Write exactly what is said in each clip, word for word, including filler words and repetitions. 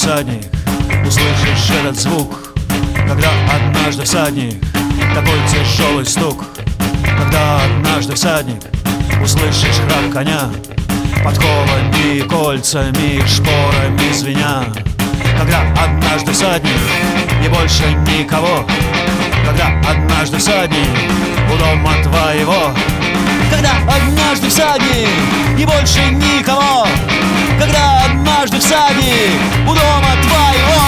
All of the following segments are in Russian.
всадник, услышишь этот звук, когда однажды всадник, такой тяжелый стук, когда однажды всадник, услышишь храп коня, подковами, кольцами, шпорами звеня. Когда однажды всадник и больше никого, когда однажды всадник у дома твоего, когда однажды всадник и больше никого, когда однажды всадник у дома твоего.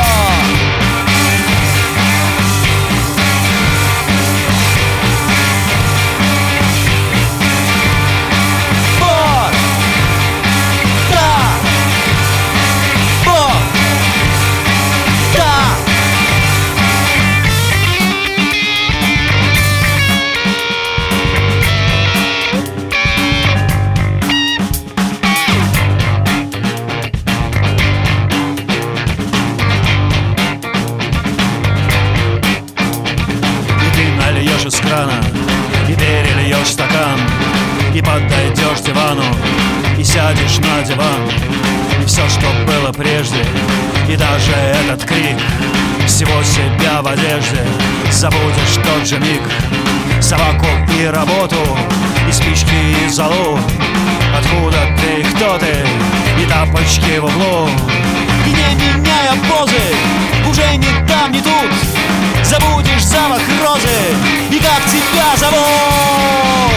Из крана и перельешь стакан, и подойдешь к дивану, и сядешь на диван. И все, что было прежде, и даже этот крик, всего себя в одежде, забудешь тот же миг. Собаку и работу, и спички, и золу, откуда ты, кто ты, и тапочки в углу. И не меняя позы, уже ни там, ни тут, забудешь запах розы и как тебя зовут.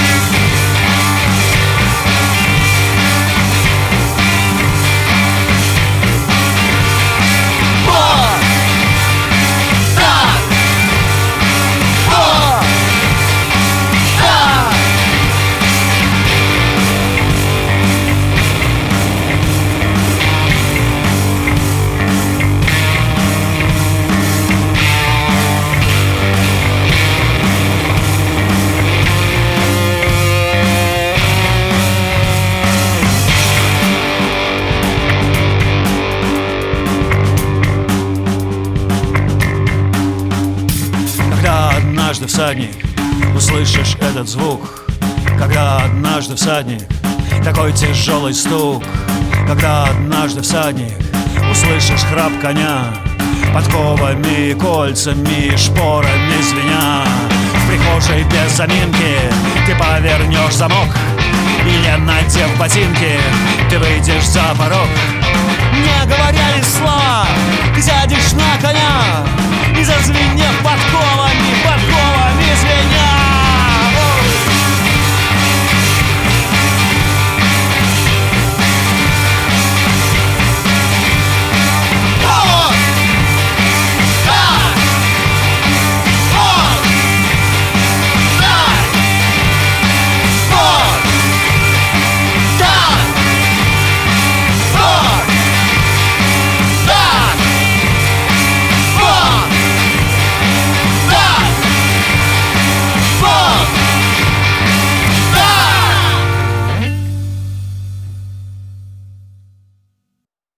Однажды всадник, услышишь этот звук, когда однажды всадник, такой тяжелый стук, когда однажды всадник, услышишь храп коня, подковами, кольцами, шпорами звеня. В прихожей без заминки ты повернешь замок, и не надев ботинки, ты выйдешь за порог. Не говоря ни слова, ты сядешь на коня, и зазвенев подкова,